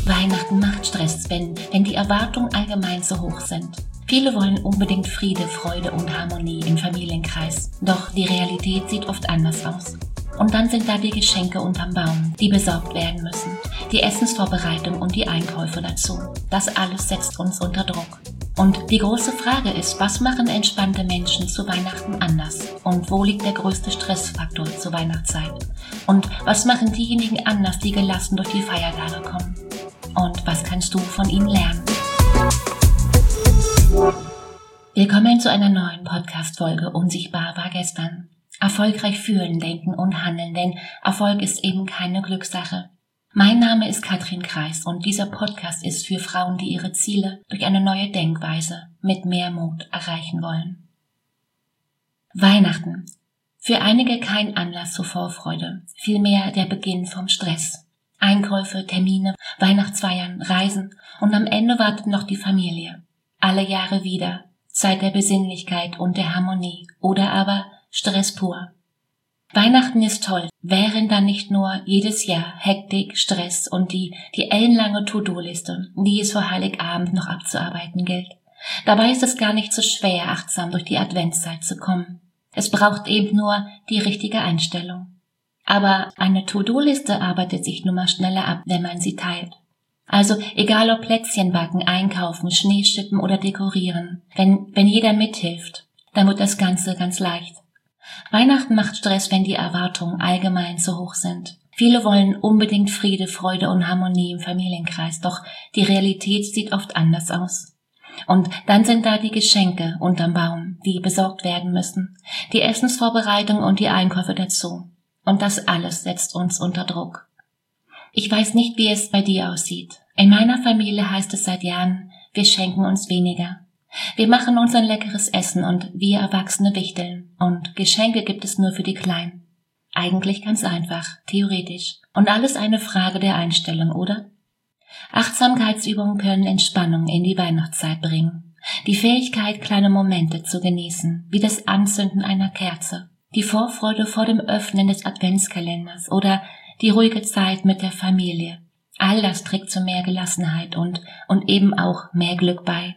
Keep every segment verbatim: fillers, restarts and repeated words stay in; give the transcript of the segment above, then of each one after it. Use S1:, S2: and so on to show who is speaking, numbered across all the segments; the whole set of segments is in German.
S1: Weihnachten macht Stress, wenn, wenn die Erwartungen allgemein zu hoch sind. Viele wollen unbedingt Friede, Freude und Harmonie im Familienkreis. Doch die Realität sieht oft anders aus. Und dann sind da die Geschenke unterm Baum, die besorgt werden müssen. Die Essensvorbereitung und die Einkäufe dazu. Das alles setzt uns unter Druck. Und die große Frage ist, was machen entspannte Menschen zu Weihnachten anders? Und wo liegt der größte Stressfaktor zur Weihnachtszeit? Und was machen diejenigen anders, die gelassen durch die Feiertage kommen? Und was kannst du von ihnen lernen? Willkommen zu einer neuen Podcast-Folge Unsichtbar war gestern. Erfolgreich fühlen, denken und handeln, denn Erfolg ist eben keine Glückssache. Mein Name ist Katrin Kreis und dieser Podcast ist für Frauen, die ihre Ziele durch eine neue Denkweise mit mehr Mut erreichen wollen. Weihnachten. Für einige kein Anlass zur Vorfreude, vielmehr der Beginn vom Stress. Einkäufe, Termine, Weihnachtsfeiern, Reisen und am Ende wartet noch die Familie. Alle Jahre wieder, Zeit der Besinnlichkeit und der Harmonie oder aber Stress pur. Weihnachten ist toll, wären dann nicht nur jedes Jahr Hektik, Stress und die, die ellenlange To-Do-Liste, die es vor Heiligabend noch abzuarbeiten gilt. Dabei ist es gar nicht so schwer, achtsam durch die Adventszeit zu kommen. Es braucht eben nur die richtige Einstellung. Aber eine To-Do-Liste arbeitet sich nun mal schneller ab, wenn man sie teilt. Also egal ob Plätzchen backen, einkaufen, Schnee schippen oder dekorieren, wenn, wenn jeder mithilft, dann wird das Ganze ganz leicht. Weihnachten macht Stress, wenn die Erwartungen allgemein zu hoch sind. Viele wollen unbedingt Friede, Freude und Harmonie im Familienkreis, doch die Realität sieht oft anders aus. Und dann sind da die Geschenke unterm Baum, die besorgt werden müssen, die Essensvorbereitung und die Einkäufe dazu. Und das alles setzt uns unter Druck. Ich weiß nicht, wie es bei dir aussieht. In meiner Familie heißt es seit Jahren, wir schenken uns weniger. Wir machen uns ein leckeres Essen und wir Erwachsene wichteln. Und Geschenke gibt es nur für die Kleinen. Eigentlich ganz einfach, theoretisch. Und alles eine Frage der Einstellung, oder? Achtsamkeitsübungen können Entspannung in die Weihnachtszeit bringen. Die Fähigkeit, kleine Momente zu genießen, wie das Anzünden einer Kerze, die Vorfreude vor dem Öffnen des Adventskalenders oder die ruhige Zeit mit der Familie. All das trägt zu mehr Gelassenheit und, und eben auch mehr Glück bei.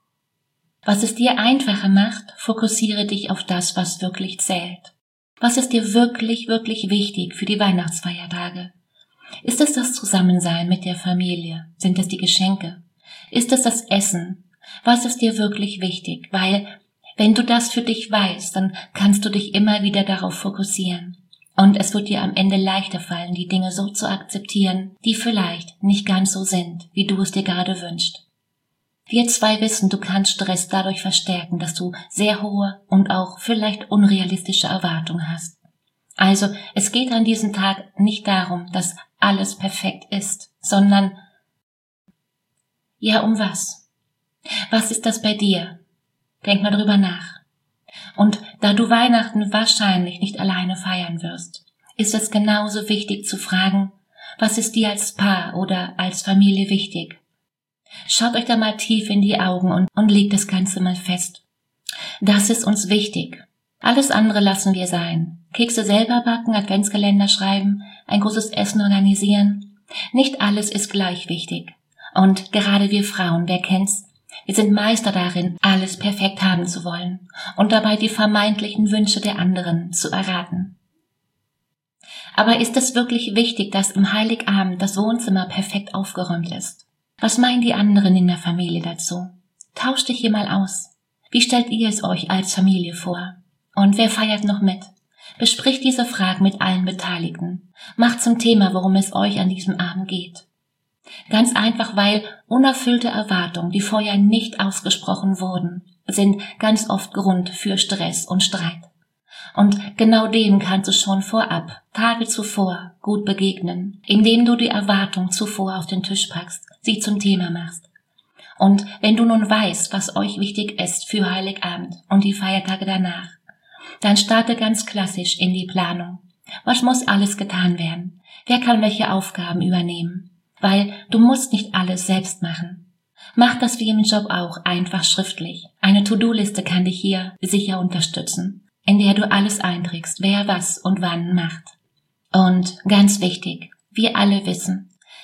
S1: Was es dir einfacher macht, fokussiere dich auf das, was wirklich zählt. Was ist dir wirklich, wirklich wichtig für die Weihnachtsfeiertage? Ist es das Zusammensein mit der Familie? Sind es die Geschenke? Ist es das Essen? Was ist dir wirklich wichtig? Weil, wenn du das für dich weißt, dann kannst du dich immer wieder darauf fokussieren. Und es wird dir am Ende leichter fallen, die Dinge so zu akzeptieren, die vielleicht nicht ganz so sind, wie du es dir gerade wünschst. Wir zwei wissen, du kannst Stress dadurch verstärken, dass du sehr hohe und auch vielleicht unrealistische Erwartungen hast. Also, es geht an diesem Tag nicht darum, dass alles perfekt ist, sondern, ja, um was? Was ist das bei dir? Denk mal drüber nach. Und da du Weihnachten wahrscheinlich nicht alleine feiern wirst, ist es genauso wichtig zu fragen, was ist dir als Paar oder als Familie wichtig? Schaut euch da mal tief in die Augen und, und legt das Ganze mal fest. Das ist uns wichtig. Alles andere lassen wir sein. Kekse selber backen, Adventskalender schreiben, ein großes Essen organisieren. Nicht alles ist gleich wichtig. Und gerade wir Frauen, wer kennt's? Wir sind Meister darin, alles perfekt haben zu wollen und dabei die vermeintlichen Wünsche der anderen zu erraten. Aber ist es wirklich wichtig, dass im Heiligabend das Wohnzimmer perfekt aufgeräumt ist? Was meinen die anderen in der Familie dazu? Tauscht dich hier mal aus. Wie stellt ihr es euch als Familie vor? Und wer feiert noch mit? Bespricht diese Fragen mit allen Beteiligten. Macht zum Thema, worum es euch an diesem Abend geht. Ganz einfach, weil unerfüllte Erwartungen, die vorher nicht ausgesprochen wurden, sind ganz oft Grund für Stress und Streit. Und genau dem kannst du schon vorab, Tage zuvor, gut begegnen, indem du die Erwartung zuvor auf den Tisch packst, sie zum Thema machst. Und wenn du nun weißt, was euch wichtig ist für Heiligabend und die Feiertage danach, dann starte ganz klassisch in die Planung. Was muss alles getan werden? Wer kann welche Aufgaben übernehmen? Weil du musst nicht alles selbst machen. Mach das wie im Job auch einfach schriftlich. Eine To-Do-Liste kann dich hier sicher unterstützen, in der du alles einträgst, wer was und wann macht. Und ganz wichtig, wir alle wissen,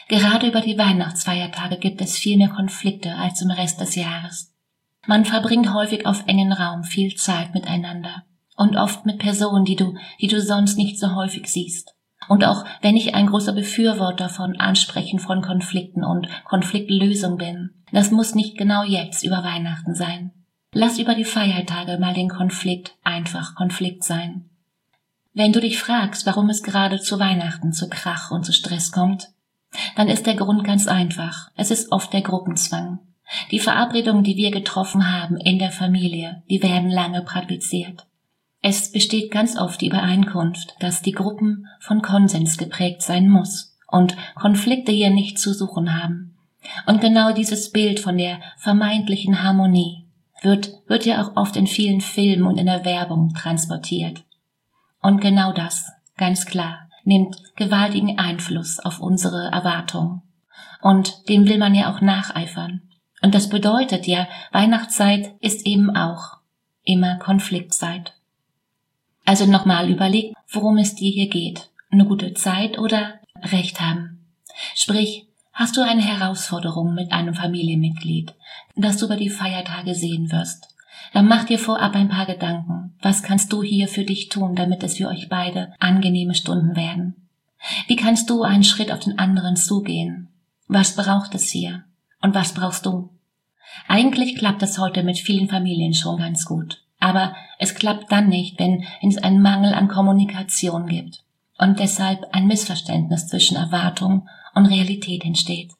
S1: Gerade über die Weihnachtsfeiertage gibt es viel mehr Konflikte als im Rest des Jahres. Man verbringt häufig auf engen Raum viel Zeit miteinander und oft mit Personen, die du, die du sonst nicht so häufig siehst. Und auch wenn ich ein großer Befürworter von Ansprechen von Konflikten und Konfliktlösung bin, das muss nicht genau jetzt über Weihnachten sein. Lass über die Feiertage mal den Konflikt einfach Konflikt sein. Wenn du dich fragst, warum es gerade zu Weihnachten zu Krach und zu Stress kommt, dann ist der Grund ganz einfach. Es ist oft der Gruppenzwang. Die Verabredungen, die wir getroffen haben in der Familie, die werden lange praktiziert. Es besteht ganz oft die Übereinkunft, dass die Gruppen von Konsens geprägt sein muss und Konflikte hier nicht zu suchen haben. Und genau dieses Bild von der vermeintlichen Harmonie wird, wird ja auch oft in vielen Filmen und in der Werbung transportiert. Und genau das, ganz klar, nimmt gewaltigen Einfluss auf unsere Erwartungen. Und dem will man ja auch nacheifern. Und das bedeutet ja, Weihnachtszeit ist eben auch immer Konfliktzeit. Also nochmal überleg, worum es dir hier geht. Eine gute Zeit oder Recht haben. Sprich, hast du eine Herausforderung mit einem Familienmitglied, das du über die Feiertage sehen wirst, dann mach dir vorab ein paar Gedanken. Was kannst du hier für dich tun, damit es für euch beide angenehme Stunden werden? Wie kannst du einen Schritt auf den anderen zugehen? Was braucht es hier? Und was brauchst du? Eigentlich klappt es heute mit vielen Familien schon ganz gut. Aber es klappt dann nicht, wenn es einen Mangel an Kommunikation gibt und deshalb ein Missverständnis zwischen Erwartung und Realität entsteht.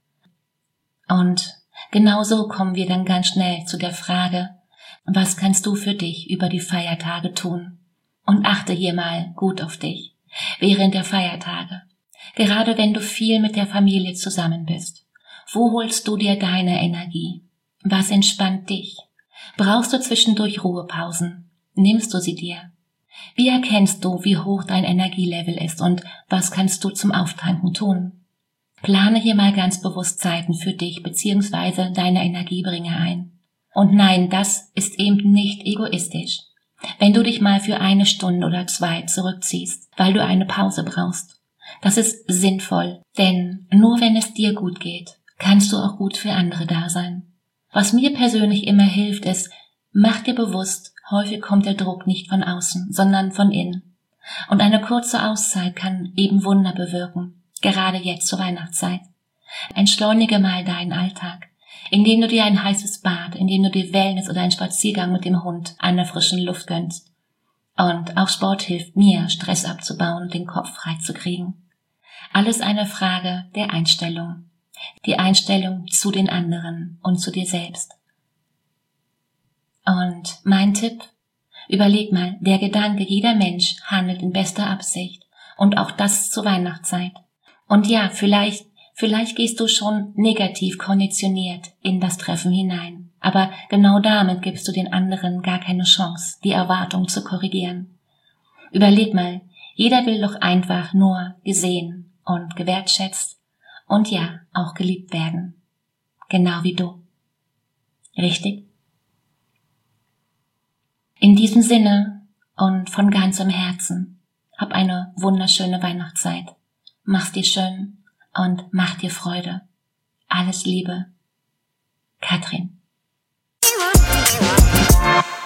S1: Und genauso kommen wir dann ganz schnell zu der Frage, was kannst du für dich über die Feiertage tun? Und achte hier mal gut auf dich während der Feiertage. Gerade wenn du viel mit der Familie zusammen bist. Wo holst du dir deine Energie? Was entspannt dich? Brauchst du zwischendurch Ruhepausen? Nimmst du sie dir? Wie erkennst du, wie hoch dein Energielevel ist und was kannst du zum Auftanken tun? Plane hier mal ganz bewusst Zeiten für dich bzw. deine Energiebringer ein. Und nein, das ist eben nicht egoistisch. Wenn du dich mal für eine Stunde oder zwei zurückziehst, weil du eine Pause brauchst. Das ist sinnvoll, denn nur wenn es dir gut geht, kannst du auch gut für andere da sein. Was mir persönlich immer hilft, ist, mach dir bewusst, häufig kommt der Druck nicht von außen, sondern von innen. Und eine kurze Auszeit kann eben Wunder bewirken, gerade jetzt zur Weihnachtszeit. Entschleunige mal deinen Alltag, indem du dir ein heißes Bad, indem du dir Wellness oder einen Spaziergang mit dem Hund an der frischen Luft gönnst. Und auch Sport hilft mir, Stress abzubauen und den Kopf frei zu kriegen. Alles eine Frage der Einstellung. Die Einstellung zu den anderen und zu dir selbst. Und mein Tipp, überleg mal, der Gedanke, jeder Mensch handelt in bester Absicht und auch das zur Weihnachtszeit. Und ja, vielleicht, vielleicht gehst du schon negativ konditioniert in das Treffen hinein, aber genau damit gibst du den anderen gar keine Chance, die Erwartung zu korrigieren. Überleg mal, jeder will doch einfach nur gesehen und gewertschätzt und ja, auch geliebt werden. Genau wie du. Richtig? In diesem Sinne und von ganzem Herzen, hab eine wunderschöne Weihnachtszeit. Mach's dir schön und mach dir Freude. Alles Liebe. Katrin.